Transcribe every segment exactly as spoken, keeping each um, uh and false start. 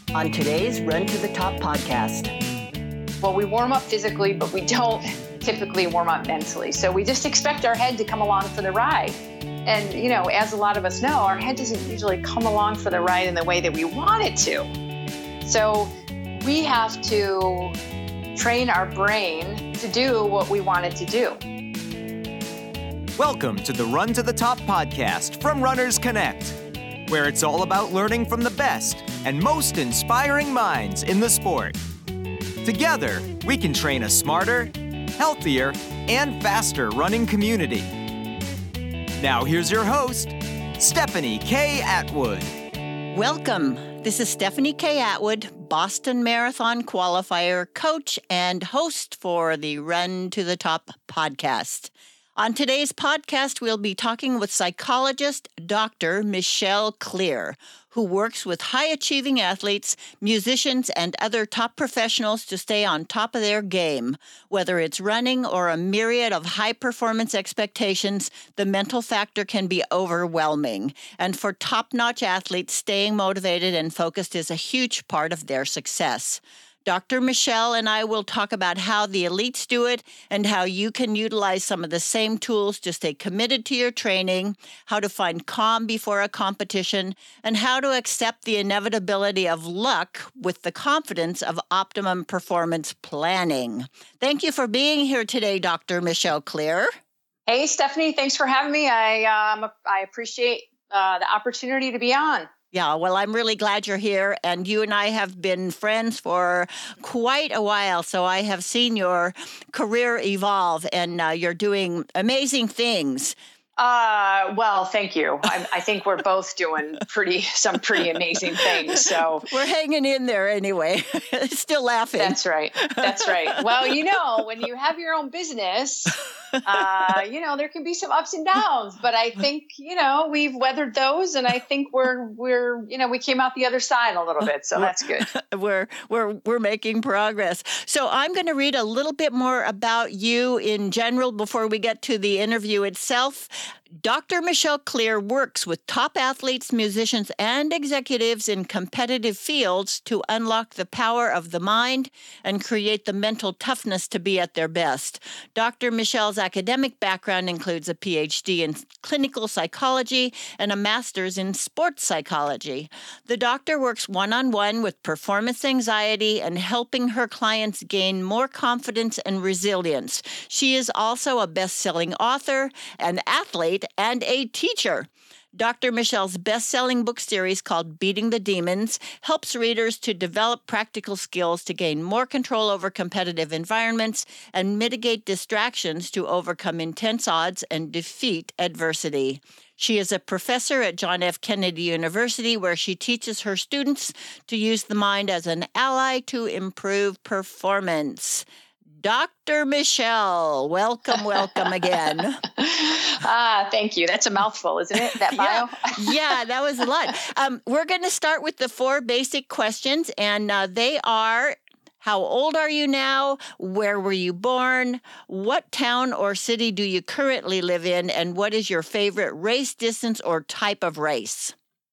on today's Run to the Top podcast. Well, we warm up physically, but we don't typically warm up mentally. So we just expect our head to come along for the ride. And, you know, as a lot of us know, our head doesn't usually come along for the ride in the way that we want it to. So we have to train our brain to do what we want it to do. Welcome to the Run to the Top podcast from Runners Connect, where it's all about learning from the best and most inspiring minds in the sport. Together, we can train a smarter, healthier, and faster running community. Now here's your host, Stephanie K. Atwood. Welcome. This is Stephanie K. Atwood, Boston Marathon qualifier, coach, and host for the Run to the Top podcast. On today's podcast, we'll be talking with psychologist Doctor Michelle Clear, who works with high-achieving athletes, musicians, and other top professionals to stay on top of their game. Whether it's running or a myriad of high-performance expectations, the mental factor can be overwhelming. And for top-notch athletes, staying motivated and focused is a huge part of their success. Doctor Michelle and I will talk about how the elites do it and how you can utilize some of the same tools to stay committed to your training, how to find calm before a competition, and how to accept the inevitability of luck with the confidence of optimum performance planning. Thank you for being here today, Doctor Michelle Clear. Hey, Stephanie, thanks for having me. I um, I appreciate uh, the opportunity to be on. Yeah, well, I'm really glad you're here, and you and I have been friends for quite a while, so I have seen your career evolve, and uh, you're doing amazing things. Uh, well, thank you. I, I think we're both doing pretty some pretty amazing things. So we're hanging in there anyway. Still laughing. That's right. That's right. Well, you know, when you have your own business, uh, you know, there can be some ups and downs. But I think, you know, we've weathered those, and I think we're we're you know we came out the other side a little bit. So that's good. we're we're we're making progress. So I'm going to read a little bit more about you in general before we get to the interview itself. Doctor Michelle Clear works with top athletes, musicians, and executives in competitive fields to unlock the power of the mind and create the mental toughness to be at their best. Doctor Michelle's academic background includes a P H D in clinical psychology and a master's in sports psychology. The doctor works one-on-one with performance anxiety and helping her clients gain more confidence and resilience. She is also a best-selling author, an athlete, and a teacher. Doctor Michelle's best-selling book series called Beating the Demons helps readers to develop practical skills to gain more control over competitive environments and mitigate distractions to overcome intense odds and defeat adversity. She is a professor at John F. Kennedy University, where she teaches her students to use the mind as an ally to improve performance. Doctor Michelle, welcome, welcome again. Ah, thank you. That's a mouthful, isn't it? That bio? yeah, yeah, that was a lot. Um, we're going to start with the four basic questions, and uh, they are, how old are you now? Where were you born? What town or city do you currently live in? And what is your favorite race, distance, or type of race?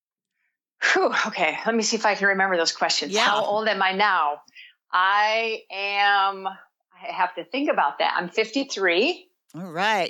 Whew, okay, let me see if I can remember those questions. Yeah. How old am I now? I am... I have to think about that. I'm fifty-three. All right.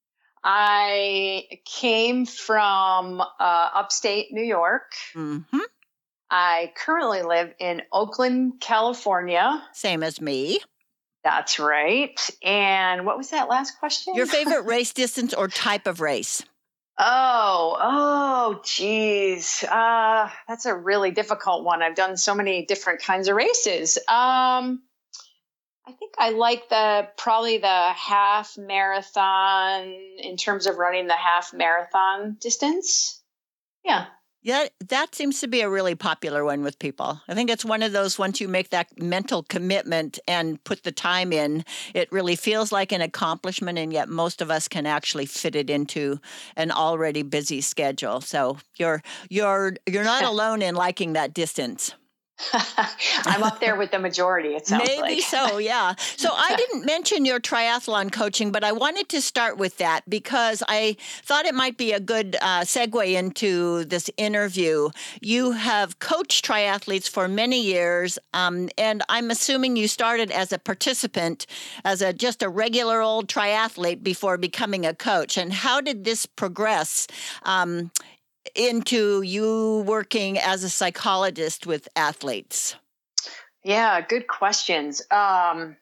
I came from uh, upstate New York. Mm-hmm. I currently live in Oakland, California. Same as me. That's right. And what was that last question? Your favorite race, distance, or type of race? Oh, oh, geez. Uh, that's a really difficult one. I've done so many different kinds of races. Um, I think I like the probably the half marathon in terms of running the half marathon distance. Yeah. Yeah, that seems to be a really popular one with people. I think it's one of those, once you make that mental commitment and put the time in, it really feels like an accomplishment, and yet most of us can actually fit it into an already busy schedule. So you're you're you're not alone in liking that distance. I'm up there with the majority, it sounds Maybe like. Maybe so, yeah. So I didn't mention your triathlon coaching, but I wanted to start with that because I thought it might be a good uh, segue into this interview. You have coached triathletes for many years, um, and I'm assuming you started as a participant, as a just a regular old triathlete before becoming a coach. And how did this progress um, into you working as a psychologist with athletes? Yeah, good questions. Um,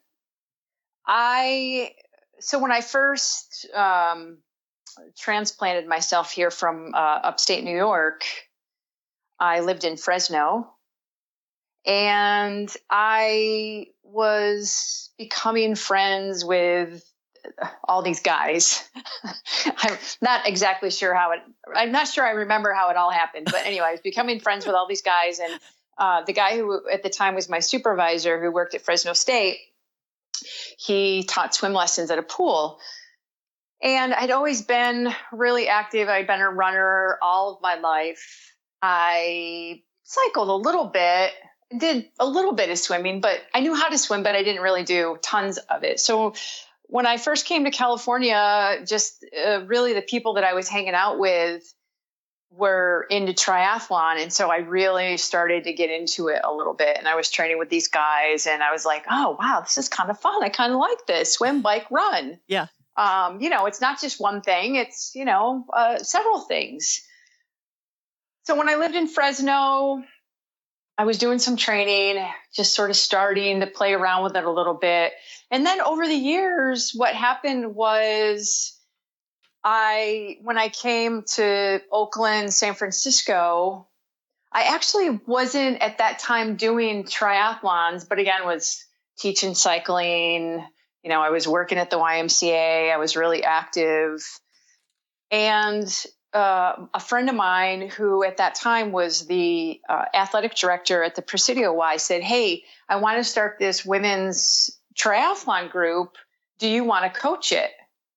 I so when I first um, transplanted myself here from uh, upstate New York, I lived in Fresno, and I was becoming friends with all these guys. I'm not exactly sure how it, I'm not sure I remember how it all happened, but anyway, I was becoming friends with all these guys. And uh, the guy who at the time was my supervisor who worked at Fresno State, he taught swim lessons at a pool. And I'd always been really active. I'd been a runner all of my life. I cycled a little bit, did a little bit of swimming, but I knew how to swim, but I didn't really do tons of it. So when I first came to California, just uh, really the people that I was hanging out with were into triathlon. And so I really started to get into it a little bit. And I was training with these guys and I was like, oh, wow, this is kind of fun. I kind of like this. Swim, bike, run. Yeah. Um, you know, it's not just one thing. It's, you know, uh, several things. So when I lived in Fresno, I was doing some training, just sort of starting to play around with it a little bit. And then over the years, what happened was I, when I came to Oakland, San Francisco, I actually wasn't at that time doing triathlons, but again, was teaching cycling. You know, I was working at the Y M C A. I was really active. And uh, a friend of mine who at that time was the uh, athletic director at the Presidio Y said, hey, I want to start this women's triathlon group. Do you want to coach it?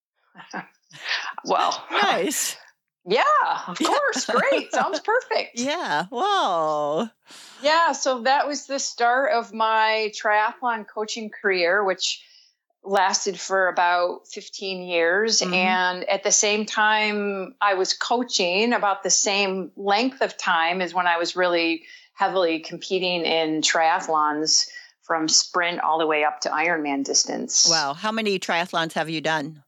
Well, nice. Yeah, of course. Great. Sounds perfect. Yeah. Whoa. Yeah. So that was the start of my triathlon coaching career, which lasted for about fifteen years. Mm-hmm. And at the same time, I was coaching about the same length of time as when I was really heavily competing in triathlons from sprint all the way up to Ironman distance. Wow. How many triathlons have you done?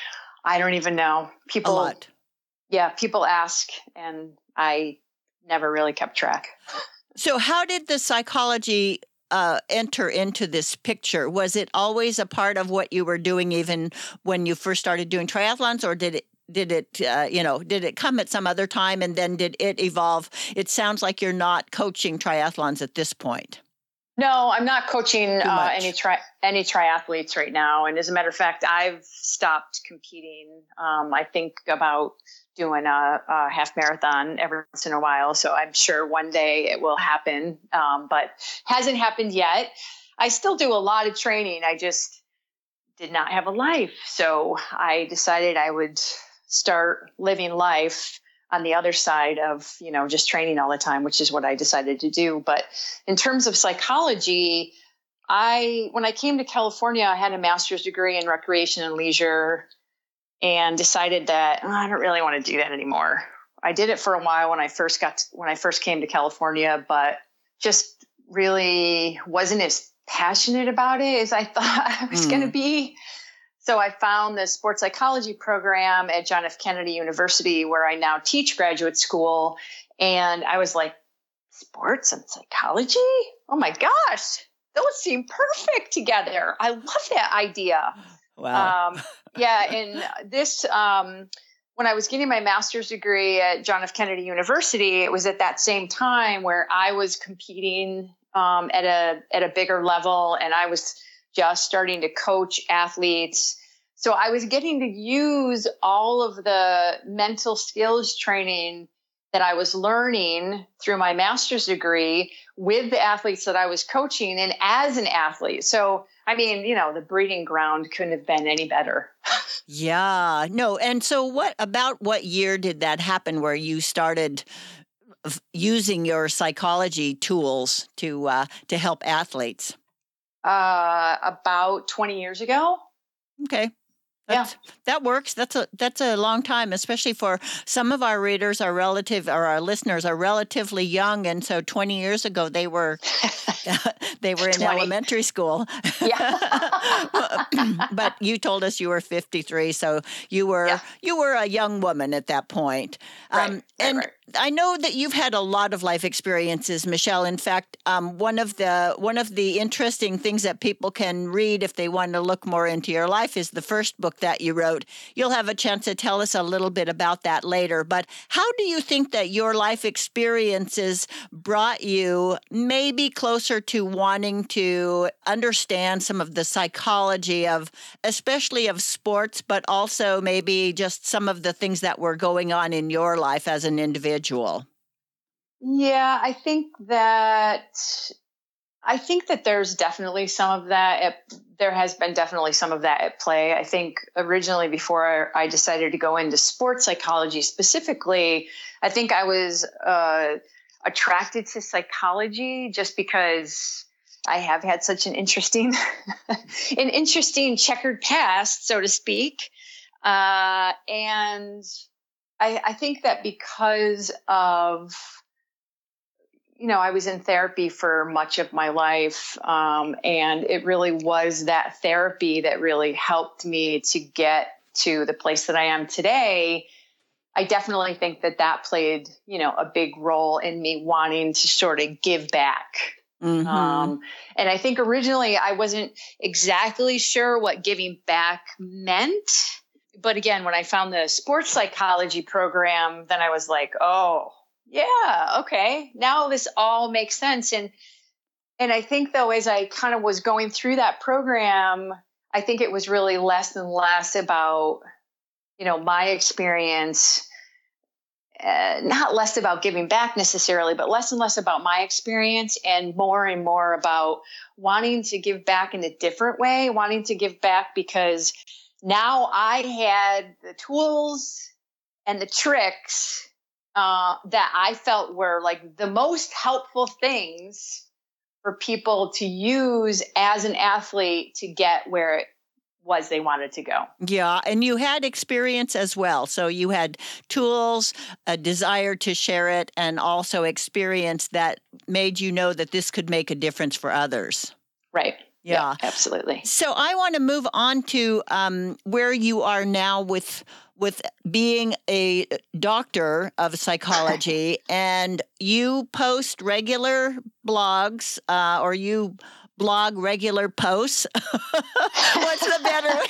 I don't even know. People, a lot. Yeah, people ask, and I never really kept track. So how did the psychology uh, enter into this picture? Was it always a part of what you were doing even when you first started doing triathlons, or did it Did it, uh, you know, did it come at some other time and then did it evolve? It sounds like you're not coaching triathlons at this point. No, I'm not coaching uh, any tri- any triathletes right now. And as a matter of fact, I've stopped competing. Um, I think about doing a, a half marathon every once in a while. So I'm sure one day it will happen, um, but hasn't happened yet. I still do a lot of training. I just did not have a life. So I decided I would start living life on the other side of, you know, just training all the time, which is what I decided to do. But in terms of psychology, I, when I came to California, I had a master's degree in recreation and leisure and decided that oh, I don't really want to do that anymore. I did it for a while when I first got, to, when I first came to California, but just really wasn't as passionate about it as I thought I was mm. going to be. So I found the sports psychology program at John F. Kennedy University, where I now teach graduate school. And I was like, sports and psychology? Oh my gosh, those seem perfect together. I love that idea. Wow. Um, yeah. And this, um, when I was getting my master's degree at John F. Kennedy University, it was at that same time where I was competing um, at a at a bigger level, and I was just starting to coach athletes. So I was getting to use all of the mental skills training that I was learning through my master's degree with the athletes that I was coaching and as an athlete. So, I mean, you know, the breeding ground couldn't have been any better. Yeah, no. And so what about what year did that happen where you started of using your psychology tools to uh, to help athletes? Uh, about twenty years ago. Okay. That's, yeah. That works. That's a that's a long time, especially for some of our readers, our relative or our listeners are relatively young, and so twenty years ago they were they were in twenty elementary school. Yeah. But you told us you were fifty-three, so you were yeah. you were a young woman at that point. Right, um, right, and right. I know that you've had a lot of life experiences, Michelle. In fact, um, one of the one of the interesting things that people can read if they want to look more into your life is the first book that you wrote. You'll have a chance to tell us a little bit about that later. But how do you think that your life experiences brought you maybe closer to wanting to understand some of the psychology of, especially of sports, but also maybe just some of the things that were going on in your life as an individual? Yeah, I think that I think that there's definitely some of that. At, there has been definitely some of that at play. I think originally, before I decided to go into sports psychology specifically, I think I was uh, attracted to psychology just because I have had such an interesting, an interesting checkered past, so to speak, uh, and I, I think that because of you know, I was in therapy for much of my life, um, and it really was that therapy that really helped me to get to the place that I am today. I definitely think that that played, you know, a big role in me wanting to sort of give back. Mm-hmm. Um, and I think originally I wasn't exactly sure what giving back meant. But again, when I found the sports psychology program, then I was like, oh, yeah, okay. Now this all makes sense. And and I think, though, as I kind of was going through that program, I think it was really less and less about, you know, my experience, uh, not less about giving back necessarily, but less and less about my experience and more and more about wanting to give back in a different way, wanting to give back because now I had the tools and the tricks Uh, that I felt were like the most helpful things for people to use as an athlete to get where it was they wanted to go. Yeah, and you had experience as well. So you had tools, a desire to share it, and also experience that made you know that this could make a difference for others. Right. Yeah, yeah absolutely. So I want to move on to um, where you are now with with being a doctor of psychology, and you post regular blogs, uh, or you blog regular posts. What's the better way?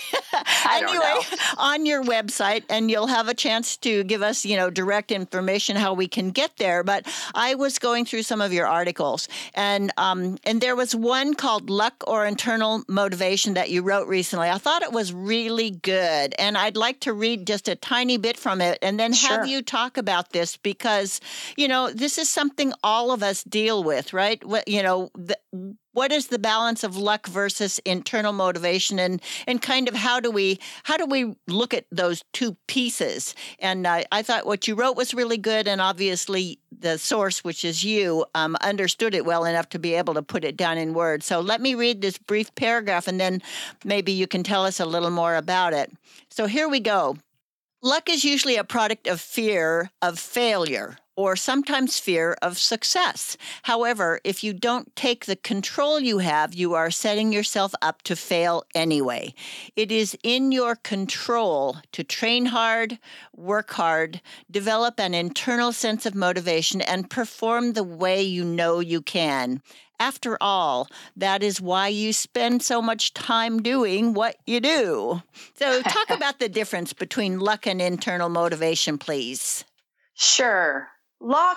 I anyway, don't know. On your website, and you'll have a chance to give us, you know, direct information how we can get there. But I was going through some of your articles, and um, and there was one called Luck or Internal Motivation that you wrote recently. I thought it was really good, and I'd like to read just a tiny bit from it, and then Sure. have you talk about this because, you know, this is something all of us deal with, right? What, you know, the, what is the balance of luck versus internal motivation, and and kind of how do we how do we look at those two pieces? And uh, I thought what you wrote was really good, and obviously the source, which is you, um, understood it well enough to be able to put it down in words. So let me read this brief paragraph, and then maybe you can tell us a little more about it. So here we go. Luck is usually a product of fear of failure, or sometimes fear of success. However, if you don't take the control you have, you are setting yourself up to fail anyway. It is in your control to train hard, work hard, develop an internal sense of motivation, and perform the way you know you can. After all, that is why you spend so much time doing what you do. So talk about the difference between luck and internal motivation, please. Sure. Luck,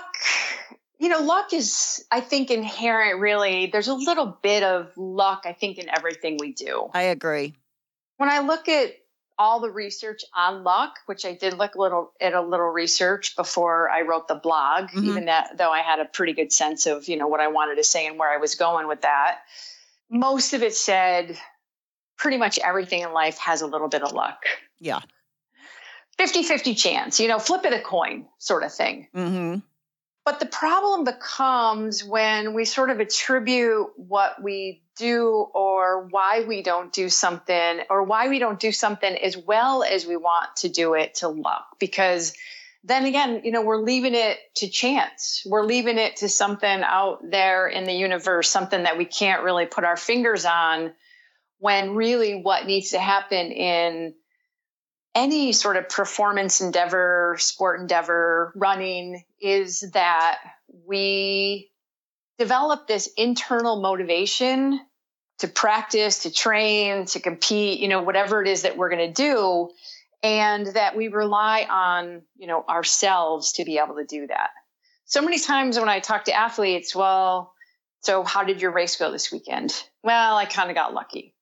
you know, luck is, I think, inherent, really. There's a little bit of luck, I think, in everything we do. I agree. When I look at all the research on luck, which I did look a little at a little research before I wrote the blog, mm-hmm. even that though I had a pretty good sense of, you know, what I wanted to say and where I was going with that. Most of it said pretty much everything in life has a little bit of luck. Yeah. fifty-fifty chance, you know, flip it a coin sort of thing. Mm-hmm. But the problem becomes when we sort of attribute what we do or why we don't do something or why we don't do something as well as we want to do it to luck. Because then again, you know, we're leaving it to chance. We're leaving it to something out there in the universe, something that we can't really put our fingers on, when really what needs to happen in any sort of performance endeavor, sport endeavor, running, is that we develop this internal motivation to practice, to train, to compete, you know, whatever it is that we're going to do. And that we rely on, you know, ourselves to be able to do that. So many times when I talk to athletes, well, so how did your race go this weekend? Well, I kind of got lucky.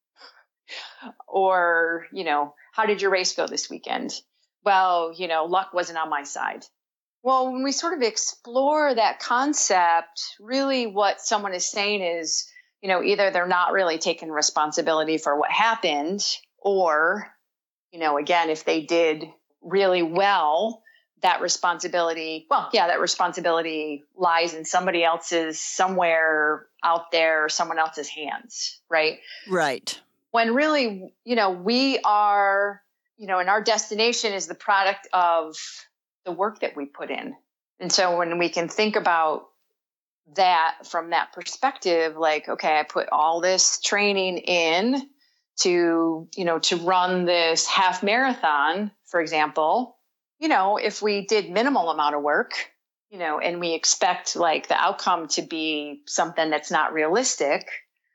Or, you know, how did your race go this weekend? Well, you know, luck wasn't on my side. Well, when we sort of explore that concept, really what someone is saying is, you know, either they're not really taking responsibility for what happened, or, you know, again, if they did really well, that responsibility, well, yeah, that responsibility lies in somebody else's, somewhere out there, someone else's hands, right? Right. When really, you know, we are, you know, and our destination is the product of the work that we put in. And so when we can think about that from that perspective, like, okay, I put all this training in to, you know, to run this half marathon, for example, you know, if we did minimal amount of work, you know, and we expect like the outcome to be something that's not realistic,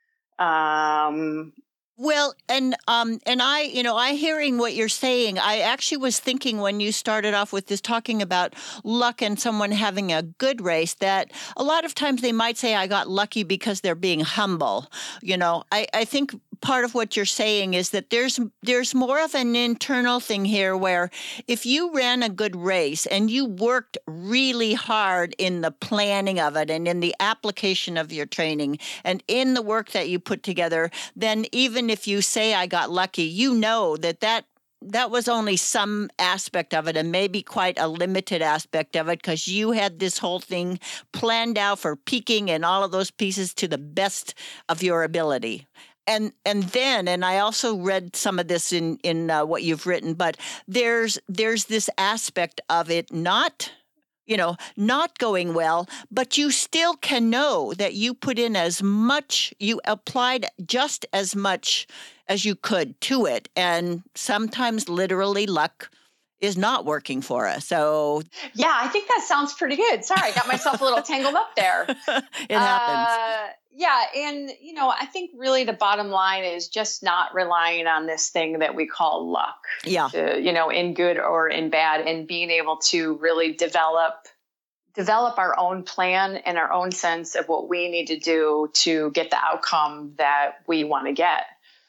um, Well, and um, and I, you know, I hearing what you're saying, I actually was thinking when you started off with this talking about luck and someone having a good race, that a lot of times they might say I got lucky because they're being humble. You know, I, I think part of what you're saying is that there's there's more of an internal thing here where if you ran a good race and you worked really hard in the planning of it and in the application of your training and in the work that you put together, then even if you say I got lucky, you know that that that was only some aspect of it and maybe quite a limited aspect of it, because you had this whole thing planned out for peaking and all of those pieces to the best of your ability. And and then, and I also read some of this in in uh, what you've written, but there's there's this aspect of it not, you know, not going well, but you still can know that you put in as much, you applied just as much as you could to it, and sometimes literally luck is not working for us. So yeah, I think that sounds pretty good. Sorry, I got myself a little tangled up there. It happens. Uh, yeah. And, you know, I think really the bottom line is just not relying on this thing that we call luck, Yeah. to, you know, in good or in bad, and being able to really develop, develop our own plan and our own sense of what we need to do to get the outcome that we want to get.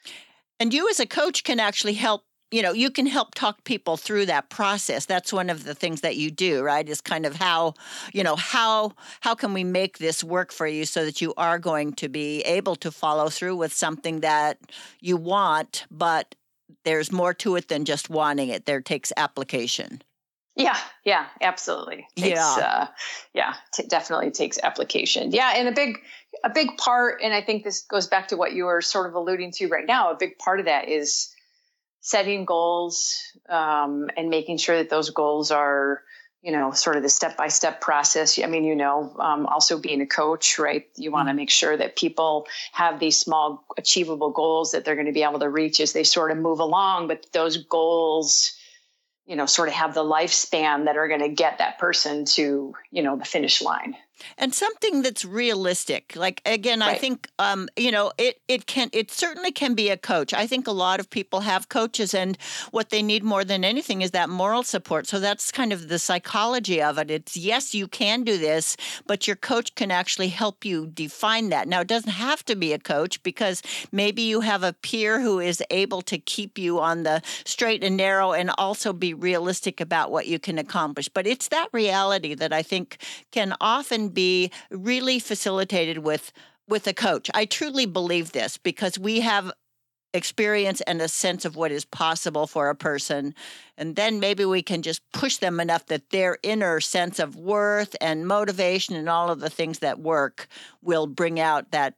And you as a coach can actually help. You know, you can help talk people through that process. That's one of the things that you do, right? Is kind of how, you know, how how can we make this work for you so that you are going to be able to follow through with something that you want, but there's more to it than just wanting it. There takes application. Yeah, yeah, absolutely. Takes, yeah, uh, yeah, t- definitely takes application. Yeah, and a big, a big part, and I think this goes back to what you were sort of alluding to right now. A big part of that is setting goals um, and making sure that those goals are, you know, sort of the step-by-step process. I mean, you know, um, also being a coach, right? You want to make sure that people have these small achievable goals that they're going to be able to reach as they sort of move along. But those goals, you know, sort of have the lifespan that are going to get that person to, you know, the finish line. And something that's realistic. Like, again, Right. I think, um, you know, it, it can, it certainly can be a coach. I think a lot of people have coaches, and what they need more than anything is that moral support. So that's kind of the psychology of it. It's, yes, you can do this, but your coach can actually help you define that. Now, it doesn't have to be a coach, because maybe you have a peer who is able to keep you on the straight and narrow and also be realistic about what you can accomplish. But it's that reality that I think can often be really facilitated with with a coach. I truly believe this, because we have experience and a sense of what is possible for a person. And then maybe we can just push them enough that their inner sense of worth and motivation and all of the things that work will bring out that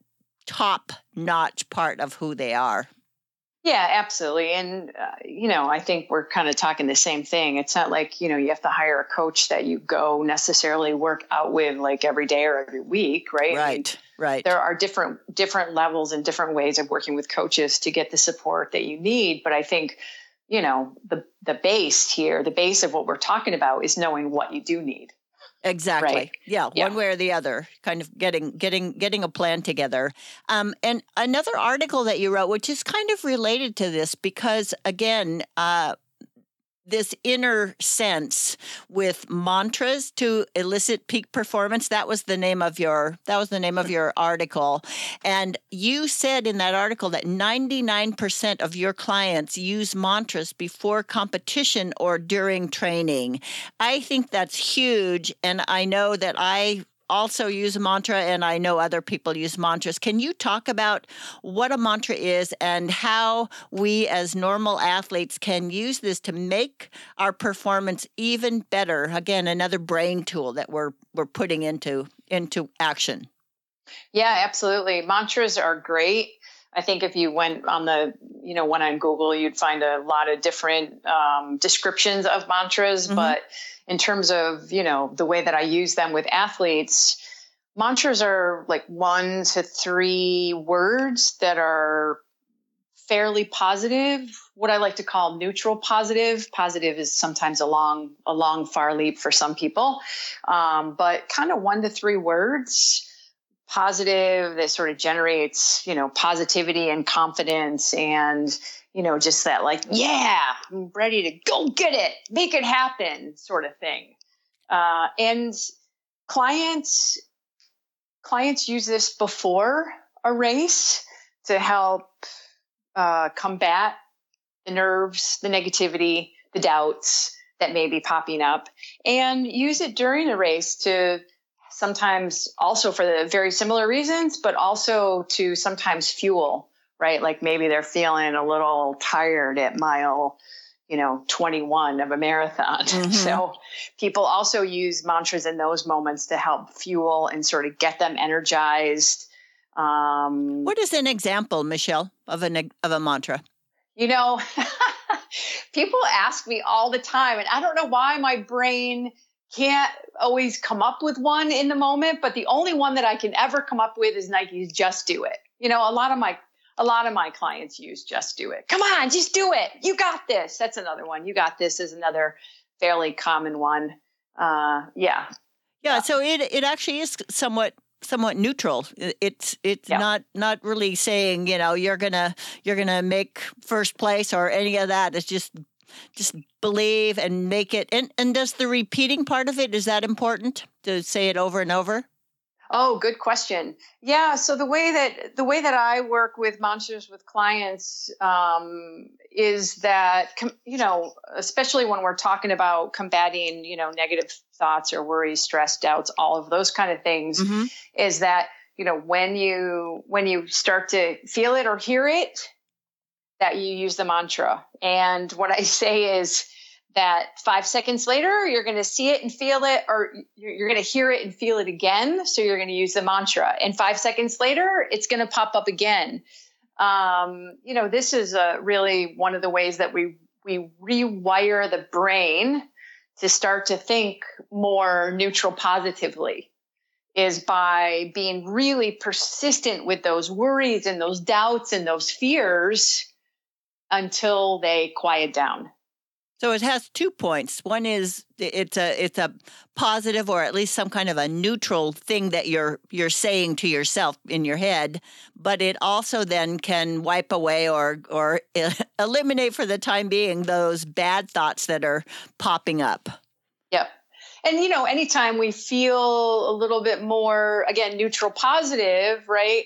top-notch part of who they are. Yeah, absolutely. And, uh, you know, I think we're kind of talking the same thing. It's not like, you know, you have to hire a coach that you go necessarily work out with like every day or every week, right? Right, I mean, right. There are different different levels and different ways of working with coaches to get the support that you need. But I think, you know, the the base here, the base of what we're talking about is knowing what you do need. Exactly. Right. Yeah, Yeah. one way or the other, kind of getting getting getting a plan together. Um, and another article that you wrote, which is kind of related to this, because again, uh, this inner sense with mantras to elicit peak performance. That was the name of your that was the name of your article. And you said in that article that ninety-nine percent of your clients use mantras before competition or during training. I think that's huge. And I know that I also use a mantra, and I know other people use mantras. Can you talk about what a mantra is and how we as normal athletes can use this to make our performance even better? Again, another brain tool that we're we're putting into into action. Yeah, absolutely. Mantras are great. I think if you went on the, you know, went on Google, you'd find a lot of different um, descriptions of mantras. Mm-hmm. But in terms of, you know, the way that I use them with athletes, mantras are like one to three words that are fairly positive, what I like to call neutral positive. Positive is sometimes a long, a long far leap for some people, um, but kind of one to three words. Positive that sort of generates, you know, positivity and confidence and, you know, just that like, yeah, I'm ready to go get it, make it happen sort of thing. Uh, and clients, clients use this before a race to help uh, combat the nerves, the negativity, the doubts that may be popping up, and use it during a race to sometimes also for the very similar reasons, but also to sometimes fuel, right? Like maybe they're feeling a little tired at mile, you know, twenty-one of a marathon. Mm-hmm. So people also use mantras in those moments to help fuel and sort of get them energized. Um, what is an example, Michelle, of an of a mantra? You know, people ask me all the time, and I don't know why my brain can't always come up with one in the moment, but the only one that I can ever come up with is Nike's Just Do It. You know, a lot of my a lot of my clients use Just Do It. Come on, just do it. You got this. That's another one. You got this is another fairly common one. Uh, yeah. yeah. Yeah. So it it actually is somewhat somewhat neutral. It's it's yeah. not not really saying, you know, you're gonna you're gonna make first place or any of that. It's just Just believe and make it. And, and does the repeating part of it, is that important to say it over and over? Oh, good question. Yeah. So the way that the way that I work with mantras with clients um, is that, you know, especially when we're talking about combating, you know, negative thoughts or worries, stress, doubts, all of those kind of things, mm-hmm. is that, you know, when you when you start to feel it or hear it, that you use the mantra. And what I say is that five seconds later, you're going to see it and feel it, or you're going to hear it and feel it again. So you're going to use the mantra. And five seconds later, it's going to pop up again. Um, you know, this is a really one of the ways that we, we rewire the brain to start to think more neutral positively, is by being really persistent with those worries and those doubts and those fears until they quiet down. So it has two points. One is it's a it's a positive, or at least some kind of a neutral thing that you're you're saying to yourself in your head, but it also then can wipe away or or eliminate for the time being those bad thoughts that are popping up. Yep. And, you know, anytime we feel a little bit more, again, neutral positive, right,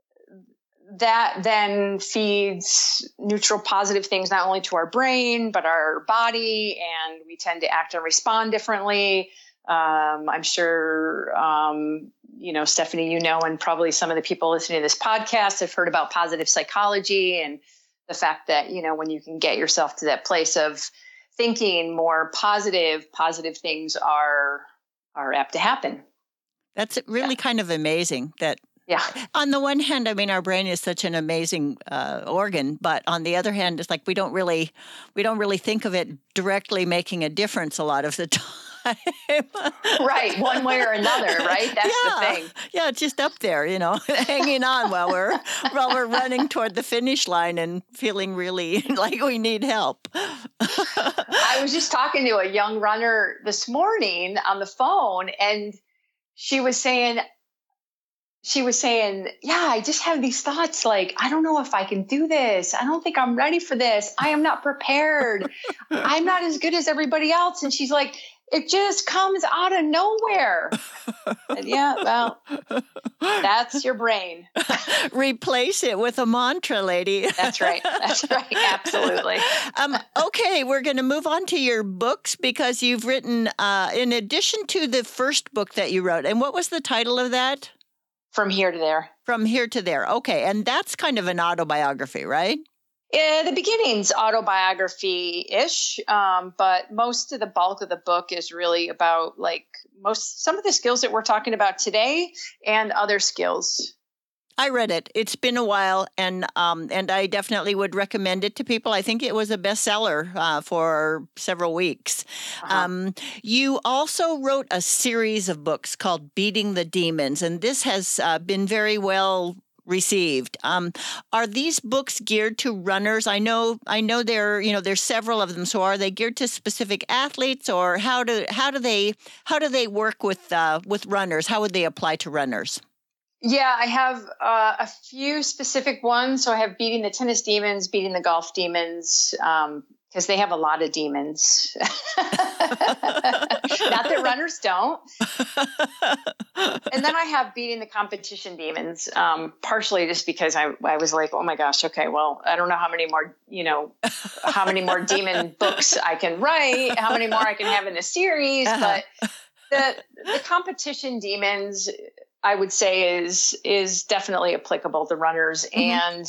that then feeds neutral positive things, not only to our brain, but our body. And we tend to act and respond differently. Um, I'm sure, um, you know, Stephanie, you know, and probably some of the people listening to this podcast have heard about positive psychology and the fact that, you know, when you can get yourself to that place of thinking more positive, positive things are are apt to happen. That's really yeah. kind of amazing that yeah. On the one hand, I mean, our brain is such an amazing uh, organ, but on the other hand, it's like we don't really we don't really think of it directly making a difference a lot of the time. Right, one way or another, right? That's yeah. the thing. Yeah, it's just up there, you know, hanging on while we're while we're running toward the finish line and feeling really like we need help. I was just talking to a young runner this morning on the phone, and she was saying, she was saying, yeah, I just have these thoughts like, I don't know if I can do this. I don't think I'm ready for this. I am not prepared. I'm not as good as everybody else. And she's like, it just comes out of nowhere. And yeah, well, that's your brain. Replace it with a mantra, lady. That's right. That's right. Absolutely. um, okay, we're going to move on to your books because you've written, uh, in addition to the first book that you wrote, and what was the title of that? From Here to There. From Here to There. Okay. And that's kind of an autobiography, right? Yeah, the beginning's autobiography-ish, um, but most of the bulk of the book is really about like most some of the skills that we're talking about today and other skills. I read it. It's been a while, and um, and I definitely would recommend it to people. I think it was a bestseller uh, for several weeks. Uh-huh. Um, you also wrote a series of books called Beating the Demons, and this has uh, been very well received. Um, are these books geared to runners? I know, I know there, you know, there's several of them. So are they geared to specific athletes, or how do how do they how do they work with uh, with runners? How would they apply to runners? Yeah, I have uh, a few specific ones. So I have Beating the Tennis Demons, Beating the Golf Demons, um, because they have a lot of demons. Not that runners don't. And then I have Beating the Competition Demons, um, partially just because I, I was like, oh my gosh, okay, well, I don't know how many more, you know, how many more demon books I can write, how many more I can have in the series. Uh-huh. But the the competition demons, I would say, is is definitely applicable to runners. Mm-hmm. And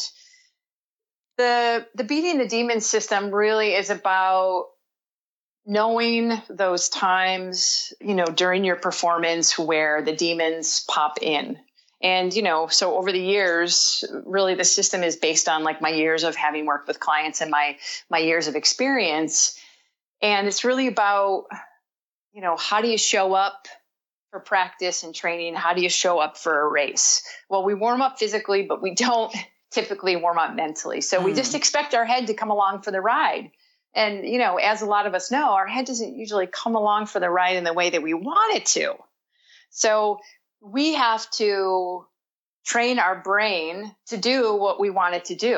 the the Beating the Demons system really is about knowing those times, you know, during your performance where the demons pop in. And, you know, so over the years, really the system is based on like my years of having worked with clients and my my years of experience. And it's really about, you know, how do you show up for practice and training? How do you show up for a race? Well, we warm up physically, but we don't typically warm up mentally. So mm. we just expect our head to come along for the ride. And, you know, as a lot of us know, our head doesn't usually come along for the ride in the way that we want it to. So we have to train our brain to do what we want it to do.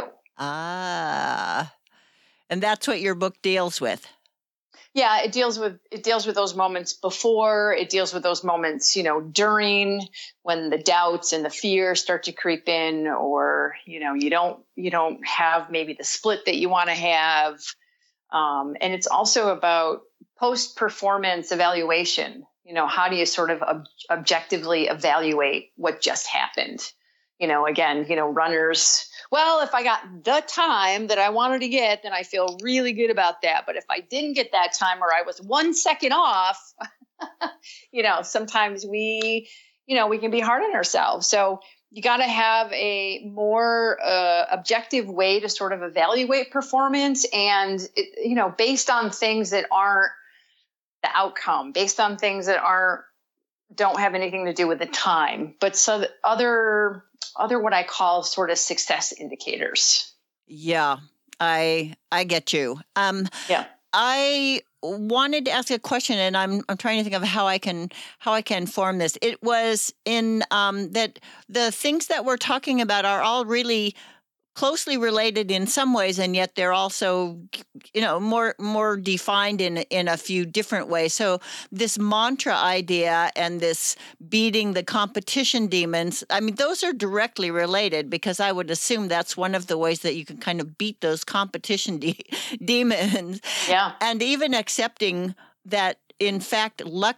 Ah, and that's what your book deals with. Yeah, it deals with it deals with those moments before, it deals with those moments, you know, during, when the doubts and the fears start to creep in, or, you know, you don't you don't have maybe the split that you want to have. Um, and it's also about post-performance evaluation. You know, how do you sort of ob- objectively evaluate what just happened? You know, again, you know, runners, well, if I got the time that I wanted to get, then I feel really good about that. But if I didn't get that time, or I was one second off, you know, sometimes we, you know, we can be hard on ourselves. So you got to have a more uh, objective way to sort of evaluate performance, and, it, you know, based on things that aren't the outcome, based on things that aren't, don't have anything to do with the time, but so that other, other what I call sort of success indicators. Yeah, I I get you. Um, yeah. I wanted to ask a question, and I'm I'm trying to think of how I can how I can form this. It was in um, that the things that we're talking about are all really closely related in some ways, and yet they're also, you know, more more defined in in a few different ways. So this mantra idea and this beating the competition demons, I mean, those are directly related, because I would assume that's one of the ways that you can kind of beat those competition de- demons. Yeah. And even accepting that, in fact, luck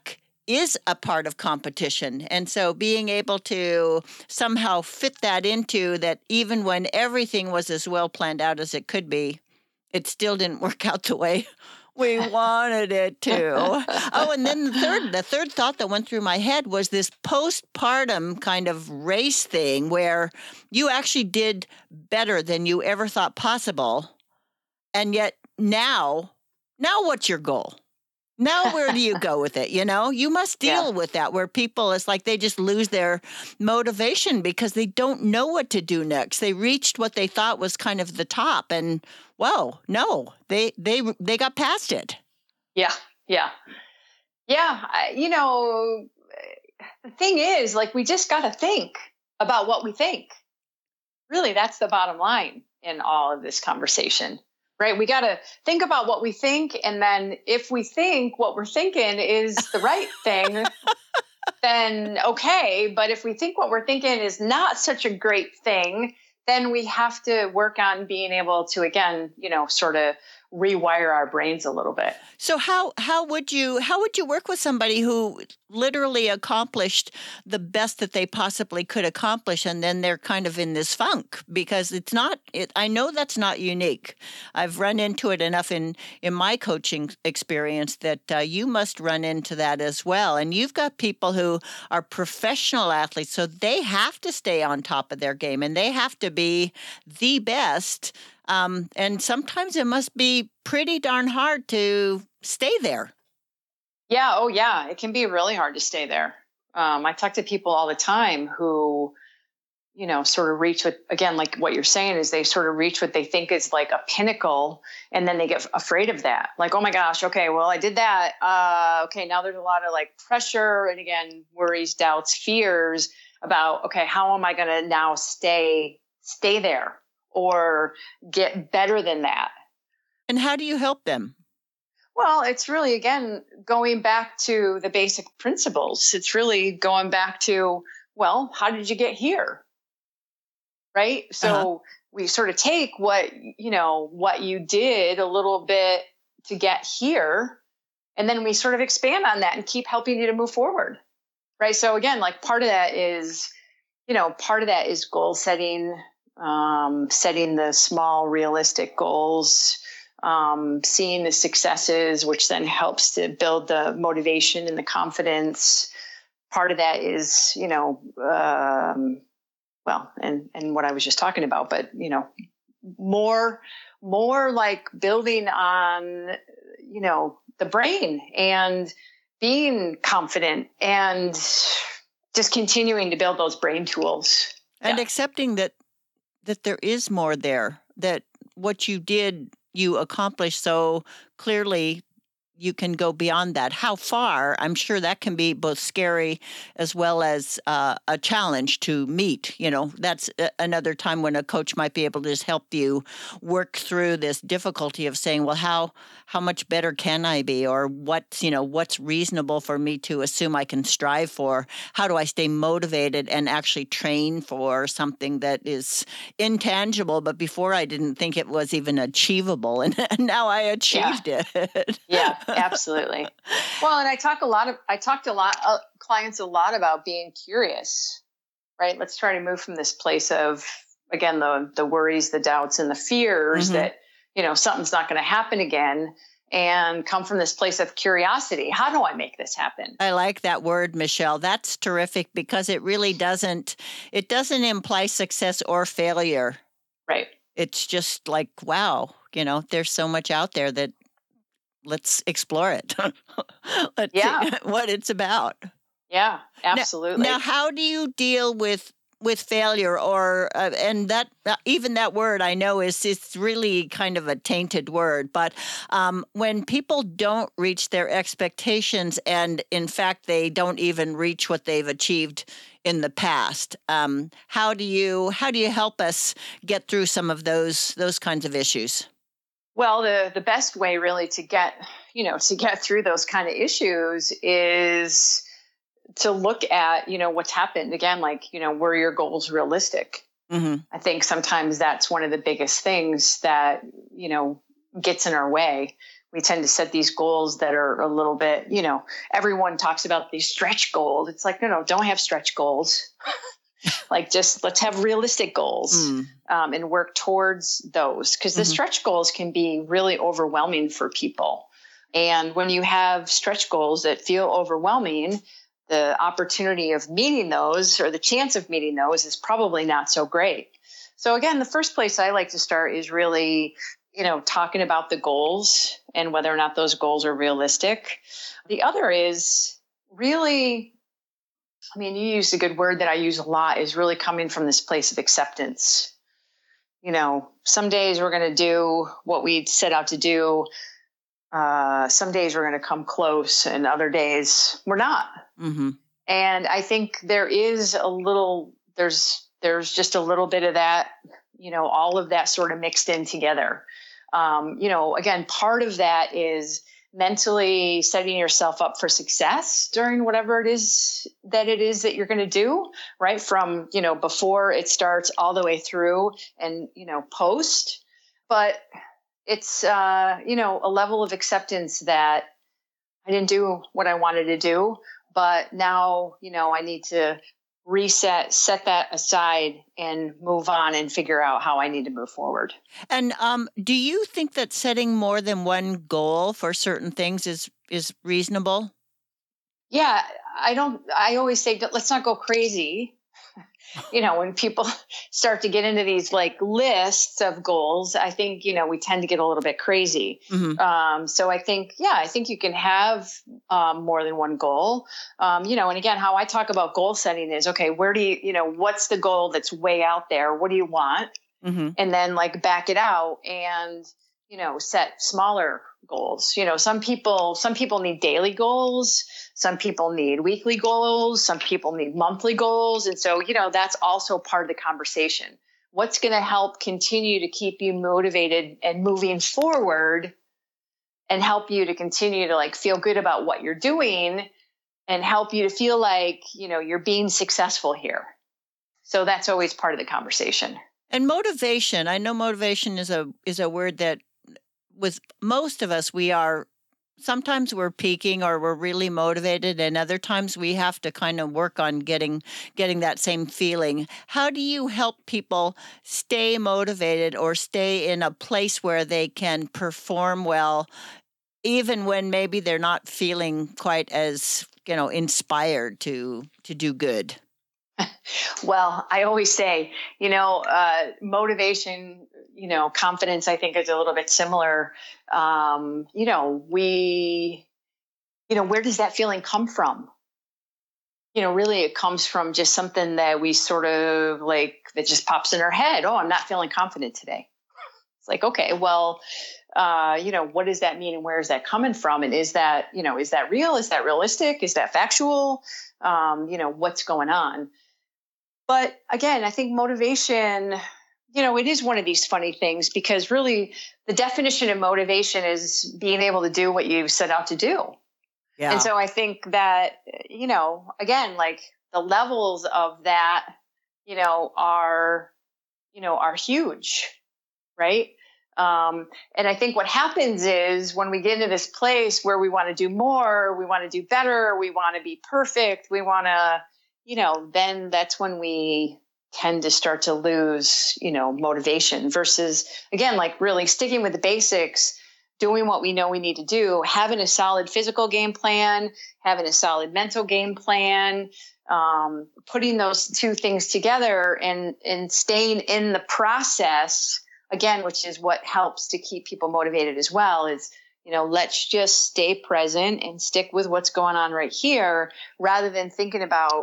is a part of competition. And so being able to somehow fit that into that, even when everything was as well planned out as it could be, it still didn't work out the way we wanted it to. Oh, and then the third, the third thought that went through my head was this postpartum kind of race thing where you actually did better than you ever thought possible. And yet now, now what's your goal? Now, where do you go with it? You know, you must deal yeah. with that where people, it's like they just lose their motivation because they don't know what to do next. They reached what they thought was kind of the top and whoa, no, they, they, they got past it. Yeah. Yeah. Yeah. I, you know, the thing is like, we just got to think about what we think. Really, that's the bottom line in all of this conversation. Right. We got to think about what we think. And then if we think what we're thinking is the right thing, then okay. But if we think what we're thinking is not such a great thing, then we have to work on being able to, again, you know, sort of rewire our brains a little bit. So how how would you how would you work with somebody who literally accomplished the best that they possibly could accomplish, and then they're kind of in this funk because it's not? It, I know that's not unique. I've run into it enough in in my coaching experience that uh, you must run into that as well. And you've got people who are professional athletes, so they have to stay on top of their game and they have to be the best. Um, and sometimes it must be pretty darn hard to stay there. Yeah. Oh, yeah. It can be really hard to stay there. Um, I talk to people all the time who, you know, sort of reach what, again, like what you're saying is they sort of reach what they think is like a pinnacle. And then they get afraid of that. Like, oh my gosh, okay, well, I did that. Uh, okay. Now there's a lot of like pressure and again, worries, doubts, fears about, okay, how am I going to now stay, stay there? Or get better than that. And how do you help them? Well, it's really, again, going back to the basic principles. It's really going back to, well, how did you get here? Right? So uh-huh. we sort of take what, you know, what you did a little bit to get here, and then we sort of expand on that and keep helping you to move forward. Right? So again, like part of that is, you know, part of that is goal setting, Um, setting the small, realistic goals, um, seeing the successes, which then helps to build the motivation and the confidence. Part of that is, you know, um, well, and, and what I was just talking about, but, you know, more, more like building on, you know, the brain and being confident and just continuing to build those brain tools. And yeah. accepting that that there is more there, that what you did, you accomplished so clearly you can go beyond that. How far? I'm sure that can be both scary as well as uh, a challenge to meet. You know, that's a- another time when a coach might be able to just help you work through this difficulty of saying, well, how how much better can I be? Or what's, you know, what's reasonable for me to assume I can strive for? How do I stay motivated and actually train for something that is intangible, but before I didn't think it was even achievable, and now I achieved yeah. it. Yeah. Absolutely. Well, and I talk a lot of, I talked to a lot uh, clients a lot about being curious, right? Let's try to move from this place of, again, the, the worries, the doubts and the fears mm-hmm. that, you know, something's not going to happen again, and come from this place of curiosity. How do I make this happen? I like that word, Michelle. That's terrific because it really doesn't, it doesn't imply success or failure. Right. It's just like, wow, you know, there's so much out there that let's explore it. Let's yeah. see what it's about. Yeah, absolutely. Now, now how do you deal with with failure or uh, and that uh, even that word I know is it's really kind of a tainted word, but um, when people don't reach their expectations and in fact they don't even reach what they've achieved in the past, um, how do you how do you help us get through some of those those kinds of issues? Well, the, the best way really to get, you know, to get through those kind of issues is to look at, you know, what's happened. Again, like, you know, were your goals realistic? Mm-hmm. I think sometimes that's one of the biggest things that, you know, gets in our way. we tend to set these goals that are a little bit, you know, everyone talks about these stretch goals. It's like, no, no, don't have stretch goals. Like, just let's have realistic goals mm. um, and work towards those, because the mm-hmm. stretch goals can be really overwhelming for people. And when you have stretch goals that feel overwhelming, the opportunity of meeting those, or the chance of meeting those, is probably not so great. So again, the first place I like to start is really, you know, talking about the goals and whether or not those goals are realistic. The other is really, I mean, you used a good word that I use a lot, is really coming from this place of acceptance. You know, some days we're going to do what we set out to do. Uh, some days we're going to come close, and other days we're not. Mm-hmm. And I think there is a little, there's, there's just a little bit of that, you know, all of that sort of mixed in together. Um, you know, again, part of that is mentally setting yourself up for success during whatever it is that it is that you're going to do, right? From, you know, before it starts all the way through and, you know, post. But it's, uh, you know, a level of acceptance that I didn't do what I wanted to do, but now, you know, I need to reset, set that aside and move on and figure out how I need to move forward. And um, do you think that setting more than one goal for certain things is, is reasonable? Yeah, I don't, I always say, let's not go crazy. You know, when people start to get into these like lists of goals, I think, you know, we tend to get a little bit crazy. Mm-hmm. Um, so I think, yeah, I think you can have um, more than one goal. Um, you know, and again, how I talk about goal setting is, okay, where do you, you know, what's the goal that's way out there? What do you want? Mm-hmm. And then like back it out and, you know, set smaller goals. You know, some people, some people need daily goals. Some people need weekly goals. Some people need monthly goals. And so, you know, that's also part of the conversation. What's going to help continue to keep you motivated and moving forward and help you to continue to like feel good about what you're doing and help you to feel like, you know, you're being successful here. So that's always part of the conversation. And motivation, I know motivation is a is a word that with most of us, we are, sometimes we're peaking or we're really motivated, and other times we have to kind of work on getting getting that same feeling. How do you help people stay motivated or stay in a place where they can perform well, even when maybe they're not feeling quite as, you know, inspired to to do good? Well, I always say, you know, uh, motivation, you know, confidence, I think is a little bit similar. Um, you know, we, you know, where does that feeling come from? You know, really it comes from just something that we sort of like, that just pops in our head. Oh, I'm not feeling confident today. It's like, okay, well, uh, you know, what does that mean and where is that coming from? And is that, you know, is that real? Is that realistic? Is that factual? Um, you know, what's going on? But again, I think motivation, you know, it is one of these funny things because really the definition of motivation is being able to do what you set out to do. Yeah. And so I think that, you know, again, like the levels of that, you know, are, you know, are huge, right? Um, and I think what happens is when we get into this place where we want to do more, we want to do better, we want to be perfect, we want to, you know, then that's when we tend to start to lose, you know, motivation versus, again, like really sticking with the basics, doing what we know we need to do, having a solid physical game plan, having a solid mental game plan, um, putting those two things together and, and staying in the process, again, which is what helps to keep people motivated as well, is, you know, let's just stay present and stick with what's going on right here rather than thinking about,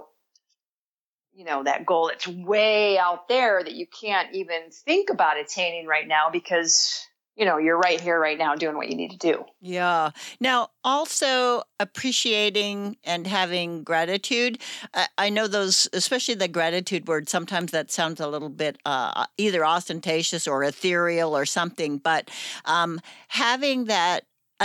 you know, that goal that's way out there that you can't even think about attaining right now because, you know, you're right here right now doing what you need to do. Yeah. Now, also appreciating and having gratitude. I, I know those, especially the gratitude word, sometimes that sounds a little bit uh, either ostentatious or ethereal or something, but um, having that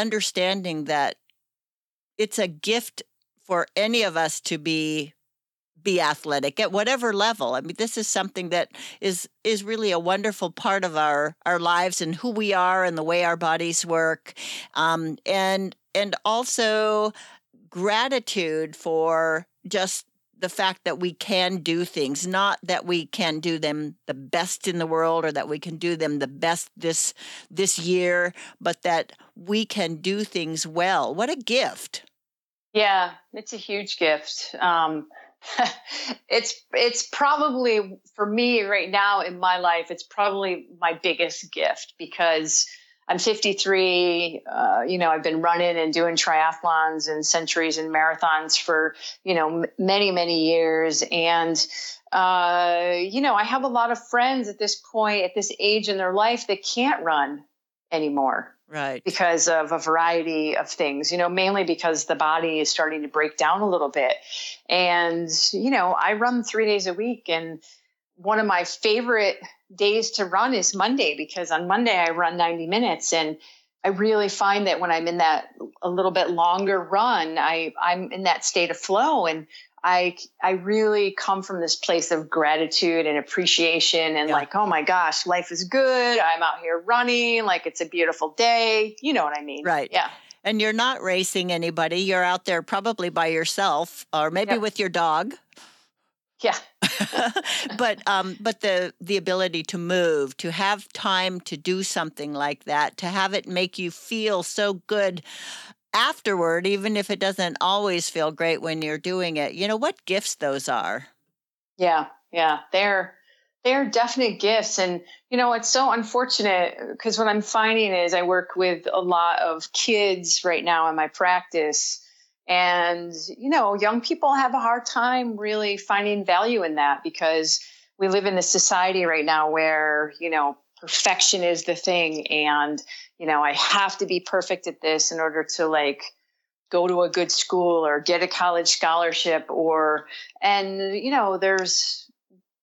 understanding that it's a gift for any of us to be be athletic at whatever level. I mean, this is something that is is really a wonderful part of our our lives and who we are and the way our bodies work, um, and and also gratitude for just the fact that we can do things, not that we can do them the best in the world or that we can do them the best this this year, but that we can do things well. What a gift. Yeah, it's a huge gift. Um, it's it's probably, for me right now in my life, it's probably my biggest gift because I'm fifty-three. Uh, you know, I've been running and doing triathlons and centuries and marathons for, you know, m- many, many years. And, uh, you know, I have a lot of friends at this point, at this age in their life that can't run anymore. Right. Because of a variety of things, you know, mainly because the body is starting to break down a little bit. And, you know, I run three days a week, and one of my favorite days to run is Monday, because on Monday I run ninety minutes. And I really find that when I'm in that a little bit longer run, I, I'm in that state of flow. And I, I really come from this place of gratitude and appreciation and yeah. like, oh my gosh, life is good. I'm out here running like it's a beautiful day. You know what I mean? Right. Yeah. And you're not racing anybody. You're out there probably by yourself or maybe yep. with your dog. Yeah. but um, but the the ability to move, to have time to do something like that, to have it make you feel so good afterward, even if it doesn't always feel great when you're doing it. You know, what gifts those are. Yeah, yeah. They're they're definite gifts. And, you know, it's so unfortunate because what I'm finding is I work with a lot of kids right now in my practice. And, you know, young people have a hard time really finding value in that because we live in a society right now where, you know, perfection is the thing. And, you know, I have to be perfect at this in order to like go to a good school or get a college scholarship or, and, you know, there's,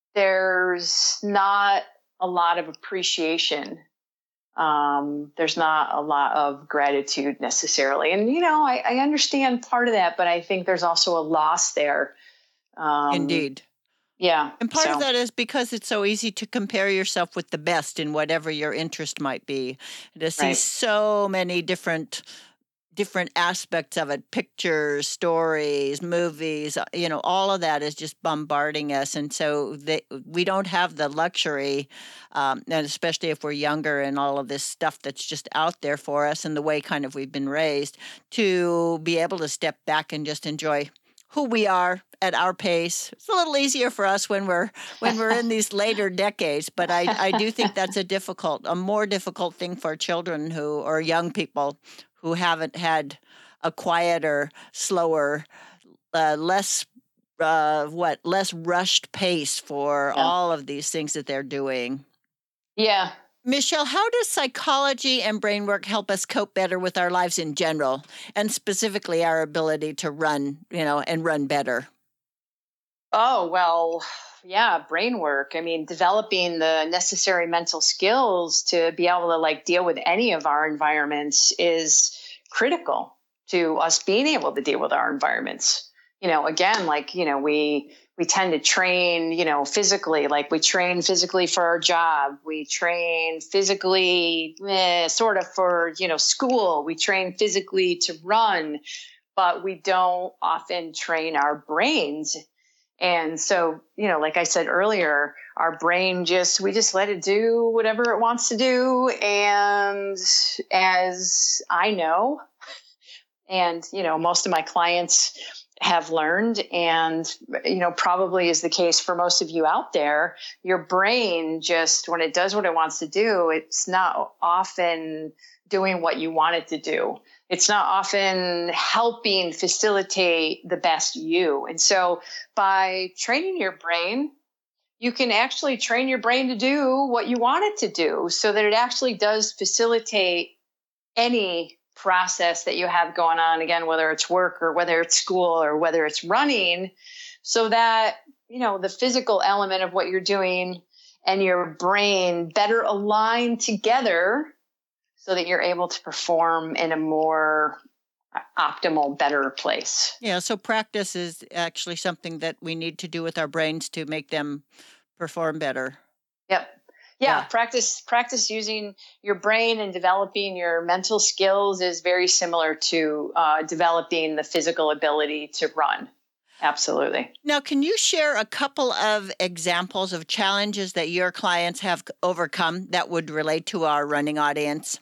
there's not a lot of appreciation. Um, there's not a lot of gratitude necessarily. And, you know, I, I understand part of that, but I think there's also a loss there. Um, Indeed. Yeah. And part so. of that is because it's so easy to compare yourself with the best in whatever your interest might be. To see Right. so many different different aspects of it, pictures, stories, movies, you know, all of that is just bombarding us. And so they, we don't have the luxury, um, and especially if we're younger and all of this stuff that's just out there for us and the way kind of we've been raised, to be able to step back and just enjoy who we are at our pace. It's a little easier for us when we're when we're in these later decades, but I, I do think that's a difficult, a more difficult thing for children who or young people who haven't had a quieter, slower, uh, less uh, what less rushed pace for yeah. all of these things that they're doing. Yeah. Michelle, how does psychology and brain work help us cope better with our lives in general, and specifically our ability to run, you know, and run better? Oh, well, yeah, brain work. I mean, developing the necessary mental skills to be able to like deal with any of our environments is critical to us being able to deal with our environments. You know, again, like, you know, we we tend to train, you know, physically, like we train physically for our job. We train physically eh, sort of for, you know, school. We train physically to run, but we don't often train our brains. And so, you know, like I said earlier, our brain just, we just let it do whatever it wants to do. And as I know, and, you know, most of my clients have learned, and, you know, probably is the case for most of you out there, your brain just, when it does what it wants to do, it's not often doing what you want it to do. It's not often helping facilitate the best you. And so by training your brain, you can actually train your brain to do what you want it to do so that it actually does facilitate any process that you have going on, again, whether it's work or whether it's school or whether it's running, so that, you know, the physical element of what you're doing and your brain better align together so that you're able to perform in a more, optimal, better place. Yeah, so practice is actually something that we need to do with our brains to make them perform better. Yep. Yeah, Yeah. practice practice using your brain and developing your mental skills is very similar to uh, developing the physical ability to run. Absolutely. Now, can you share a couple of examples of challenges that your clients have overcome that would relate to our running audience?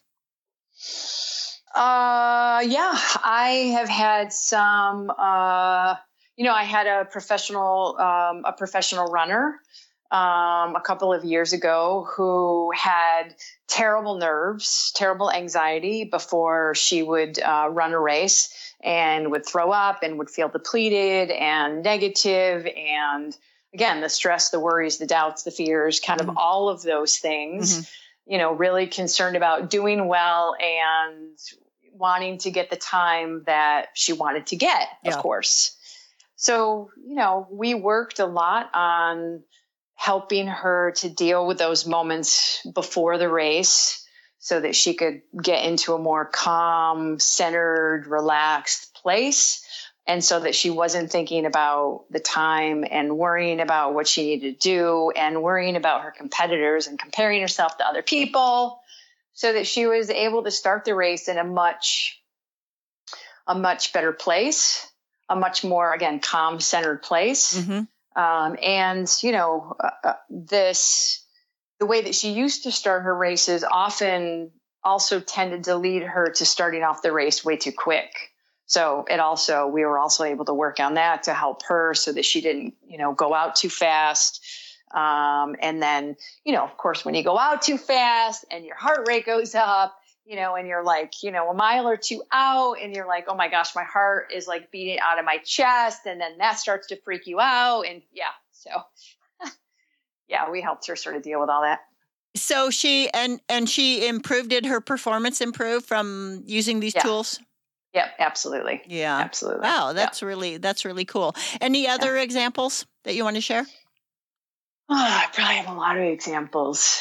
Uh, yeah, I have had some, uh, you know, I had a professional, um, a professional runner, um, a couple of years ago who had terrible nerves, terrible anxiety before she would, uh, run a race and would throw up and would feel depleted and negative. And again, the stress, the worries, the doubts, the fears, kind Mhm. of all of those things, Mhm. you know, really concerned about doing well and wanting to get the time that she wanted to get, Yeah. of course. So, you know, we worked a lot on helping her to deal with those moments before the race so that she could get into a more calm, centered, relaxed place. And so that she wasn't thinking about the time and worrying about what she needed to do and worrying about her competitors and comparing herself to other people, so that she was able to start the race in a much, a much better place, a much more, again, calm, centered place. Mm-hmm. Um, and, you know, uh, this, the way that she used to start her races often also tended to lead her to starting off the race way too quick. So it also, we were also able to work on that to help her so that she didn't, you know, go out too fast. Um, and then, you know, of course, when you go out too fast and your heart rate goes up, you know, and you're like, you know, a mile or two out and you're like, oh my gosh, my heart is like beating out of my chest. And then that starts to freak you out. And yeah, so yeah, we helped her sort of deal with all that. So she, and, and she improved, did her performance improve from using these Yeah. tools? Yep, absolutely. Yeah. Absolutely. Wow. That's yeah. really, that's really cool. Any other yeah. examples that you want to share? Oh, I probably have a lot of examples.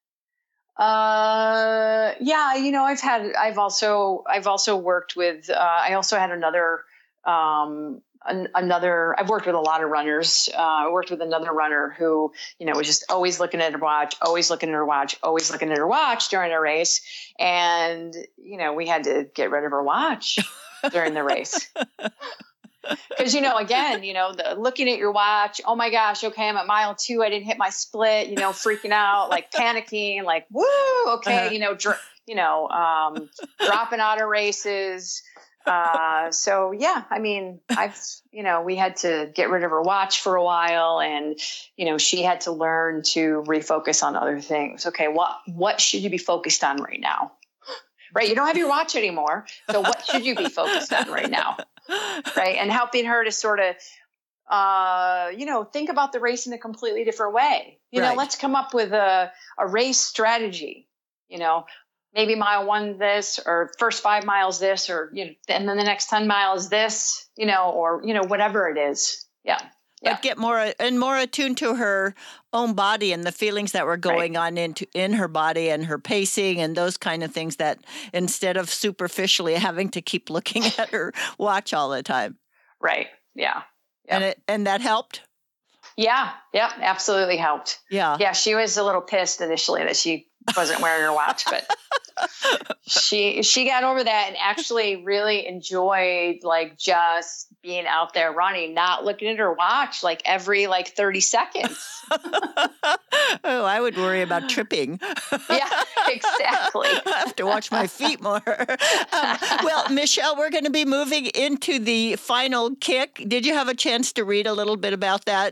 Uh, yeah, you know, I've had, I've also, I've also worked with, uh, I also had another, um, an, another, I've worked with a lot of runners. Uh, I worked with another runner who, you know, was just always looking at her watch, always looking at her watch, always looking at her watch during a race. And, you know, we had to get rid of her watch during the race. Because, you know, again, you know, the looking at your watch, oh my gosh, okay, I'm at mile two, I didn't hit my split, you know, freaking out, like panicking, like, woo, okay, uh-huh. you know, dr- you know, um, dropping out of races. Uh, so yeah, I mean, I've, you know, we had to get rid of her watch for a while and, you know, she had to learn to refocus on other things. Okay. What, what should you be focused on right now? Right. You don't have your watch anymore. So what should you be focused on right now? Right. And helping her to sort of, uh, you know, think about the race in a completely different way. You right. know, let's come up with a, a race strategy, you know, maybe mile one, this, or first five miles, this, or, you know, and then the next ten miles, this, you know, or, you know, whatever it is. Yeah. But yeah. get more and more attuned to her own body and the feelings that were going right. on into in her body and her pacing and those kind of things, that instead of superficially having to keep looking at her watch all the time. Right. Yeah. yeah. And it and that helped? Yeah. Yep. Absolutely helped. Yeah. Yeah. She was a little pissed initially that she wasn't wearing her watch, but she she got over that and actually really enjoyed like just being out there running, not looking at her watch like every like thirty seconds. Oh, I would worry about tripping. Yeah, exactly. I have to watch my feet more. Um, well, Michelle, we're going to be moving into the final kick. Did you have a chance to read a little bit about that?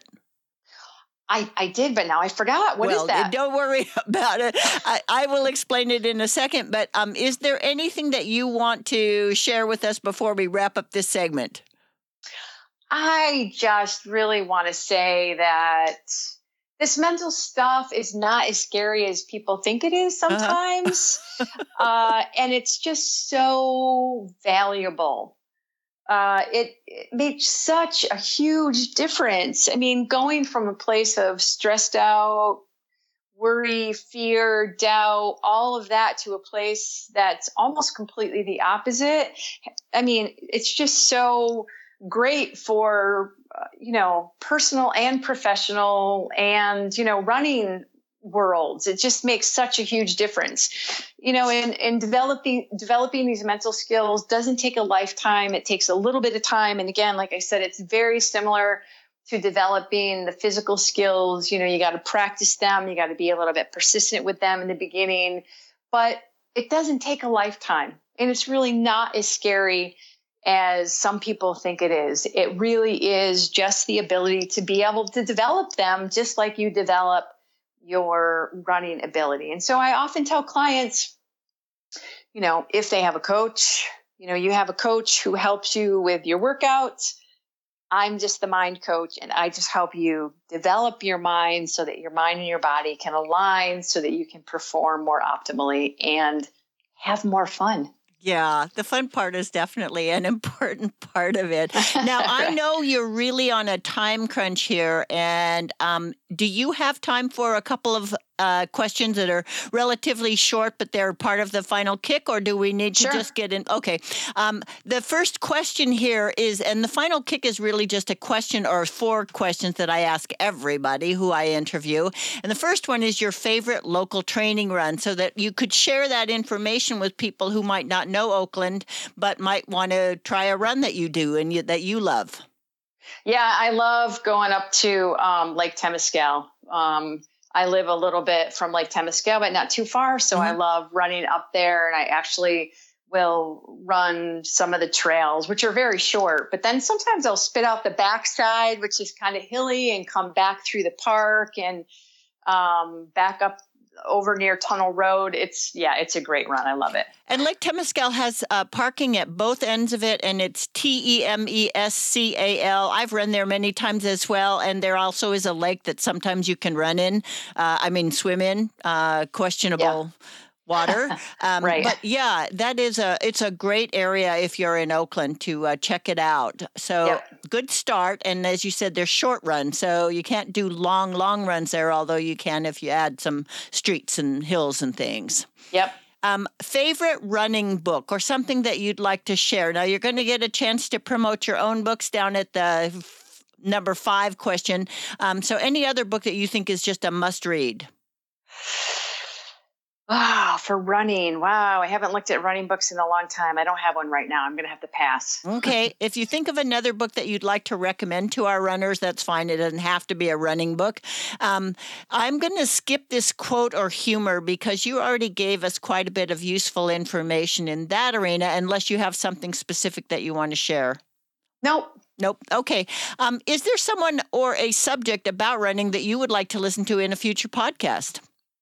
I, I did, but now I forgot. What well, is that? Don't worry about it. I, I will explain it in a second. But um, is there anything that you want to share with us before we wrap up this segment? I just really want to say that this mental stuff is not as scary as people think it is sometimes. Uh-huh. uh, and it's just so valuable. Uh, it, it makes such a huge difference. I mean, going from a place of stressed out, worry, fear, doubt, all of that to a place that's almost completely the opposite. I mean, it's just so great for, uh, you know, personal and professional and, you know, running worlds. It just makes such a huge difference, you know, in, in developing, developing these mental skills doesn't take a lifetime. It takes a little bit of time. And again, like I said, it's very similar to developing the physical skills. You know, you got to practice them. You got to be a little bit persistent with them in the beginning, but it doesn't take a lifetime. And it's really not as scary as some people think it is. It really is just the ability to be able to develop them just like you develop your running ability. And so I often tell clients, you know, if they have a coach, you know, you have a coach who helps you with your workouts. I'm just the mind coach, and I just help you develop your mind so that your mind and your body can align so that you can perform more optimally and have more fun. Yeah, the fun part is definitely an important part of it. Now, I know you're really on a time crunch here, and um, do you have time for a couple of uh, questions that are relatively short, but they're part of the final kick, or do we need to Sure. just get in? Okay. Um, the first question here is, and the final kick is really just a question or four questions that I ask everybody who I interview. And the first one is your favorite local training run, so that you could share that information with people who might not know Oakland, but might want to try a run that you do and you, that you love. Yeah, I love going up to um, Lake Temescal. Um, I live a little bit from Lake Temescal, but not too far. So mm-hmm. I love running up there, and I actually will run some of the trails, which are very short, but then sometimes I'll spit out the backside, which is kind of hilly, and come back through the park and um, back up over near Tunnel Road. It's, yeah, it's a great run. I love it. And Lake Temescal has uh, parking at both ends of it, and it's T E M E S C A L. I've run there many times as well, and there also is a lake that sometimes you can run in, uh, I mean swim in, uh, questionable yeah. water. Um, right. But yeah, that is a, it's a great area if you're in Oakland to uh, check it out. So yep. Good start. And as you said, they're short runs, so you can't do long, long runs there, although you can if you add some streets and hills and things. Yep. Um, favorite running book or something that you'd like to share? Now, you're going to get a chance to promote your own books down at the f- number five question. Um, so any other book that you think is just a must read? Wow, for running. Wow, I haven't looked at running books in a long time. I don't have one right now. I'm going to have to pass. Okay. If you think of another book that you'd like to recommend to our runners, that's fine. It doesn't have to be a running book. Um, I'm going to skip this quote or humor because you already gave us quite a bit of useful information in that arena, unless you have something specific that you want to share. Nope. Nope. Okay. Um, is there someone or a subject about running that you would like to listen to in a future podcast?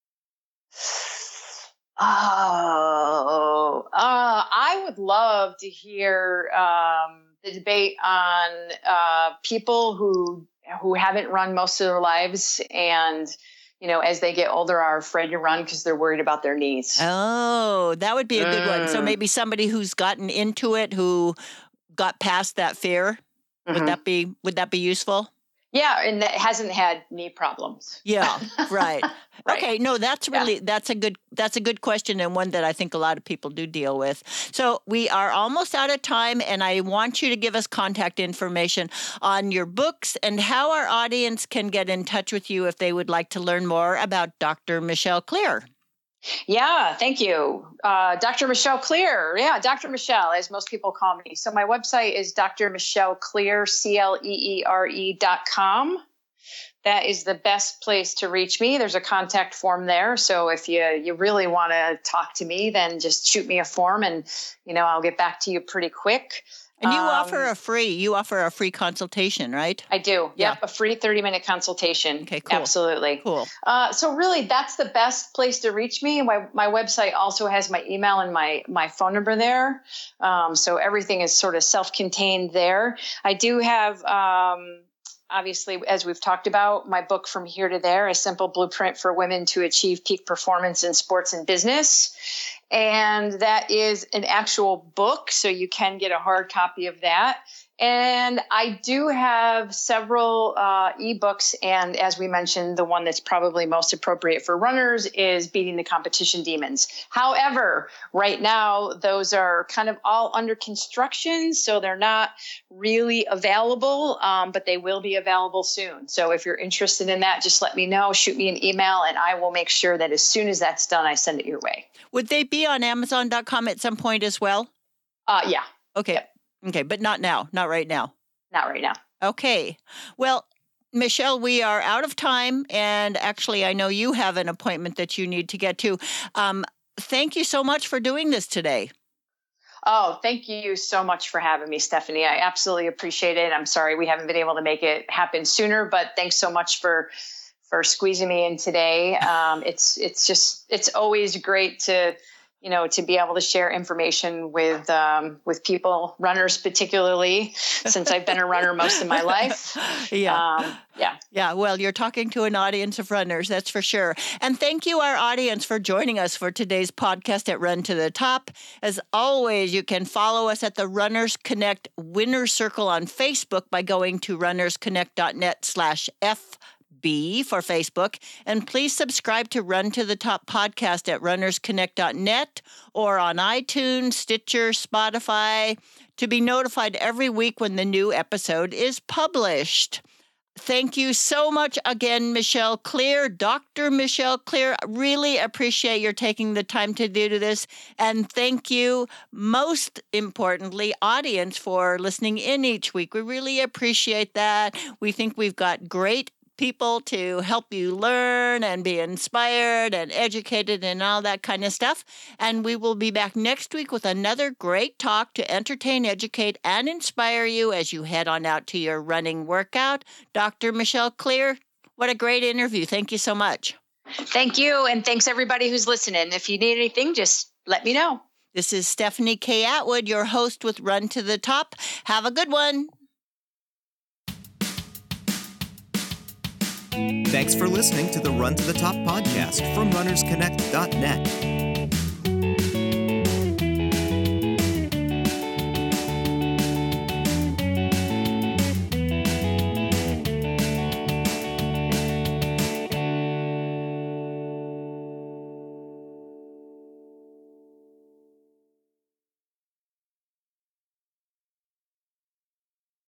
Oh, uh, I would love to hear um, the debate on uh, people who who haven't run most of their lives, and you know, as they get older, are afraid to run because they're worried about their knees. Oh, that would be a good mm. one. So maybe somebody who's gotten into it, who got past that fear. Mm-hmm. Would that be Would that be useful? Yeah, and that hasn't had knee problems. Yeah, right. right. Okay, no, that's really yeah. that's a good that's a good question, and one that I think a lot of people do deal with. So we are almost out of time, and I want you to give us contact information on your books and how our audience can get in touch with you if they would like to learn more about Doctor Michelle Clear. Yeah, thank you. Uh, Doctor Michelle Clear. Yeah, Doctor Michelle, as most people call me. So my website is Doctor Michelle Clear, C L E E R E dot com. That is the best place to reach me. There's a contact form there. So if you, you really want to talk to me, then just shoot me a form and, you know, I'll get back to you pretty quick. And you um, offer a free, you offer a free consultation, right? I do. Yeah. Yep. A free thirty minute consultation. Okay, cool. Absolutely. Cool. Uh, so really that's the best place to reach me. My, my website also has my email and my, my phone number there. Um, so everything is sort of self-contained there. I do have, um, obviously, as we've talked about, my book From Here to There, A Simple Blueprint for Women to Achieve Peak Performance in Sports and Business. And that is an actual book, so you can get a hard copy of that. And I do have several uh, ebooks. And as we mentioned, the one that's probably most appropriate for runners is Beating the Competition Demons. However, right now, those are kind of all under construction, so they're not really available, um, but they will be available soon. So if you're interested in that, just let me know, shoot me an email, and I will make sure that as soon as that's done, I send it your way. Would they be on Amazon dot com at some point as well? Uh, yeah. Okay. Yep. Okay, but not now, not right now. Not right now. Okay. Well, Michelle, we are out of time, and actually, I know you have an appointment that you need to get to. Um, thank you so much for doing this today. Oh, thank you so much for having me, Stephanie. I absolutely appreciate it. I'm sorry we haven't been able to make it happen sooner, but thanks so much for for squeezing me in today. Um, it's it's just it's always great to. you know, to be able to share information with um, with people, runners particularly, since I've been a runner most of my life. Yeah. Um, yeah. Yeah. Well, you're talking to an audience of runners, that's for sure. And thank you, our audience, for joining us for today's podcast at Run to the Top. As always, you can follow us at the Runners Connect Winner Circle on Facebook by going to runnersconnect.net slash F. B for Facebook, and please subscribe to Run to the Top podcast at runners connect dot net or on iTunes, Stitcher, Spotify to be notified every week when the new episode is published. Thank you so much again, Michelle Clear, Doctor Michelle Clear. Really appreciate your taking the time to do this. And thank you, most importantly, audience, for listening in each week. We really appreciate that. We think we've got great people to help you learn and be inspired and educated and all that kind of stuff. And we will be back next week with another great talk to entertain, educate, and inspire you as you head on out to your running workout. Doctor Michelle Clear, what a great interview. Thank you so much. Thank you. And thanks everybody who's listening. If you need anything, just let me know. This is Stephanie K. Atwood, your host with Run to the Top. Have a good one. Thanks for listening to the Run to the Top podcast from runners connect dot net.